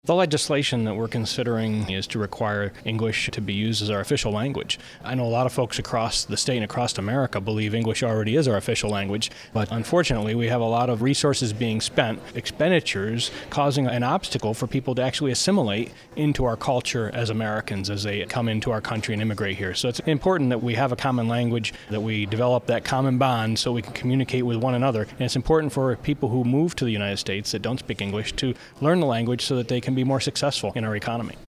The legislation that we're considering is to require English to be used as our official language. I know a lot of folks across the state and across America believe English already is our official language, but unfortunately we have a lot of resources being spent, expenditures causing an obstacle for people to actually assimilate into our culture as Americans as they come into our country and immigrate here. So it's important that we have a common language, that we develop that common bond so we can communicate with one another. And it's important for people who move to the United States that don't speak English to learn the language so that they can be more successful in our economy.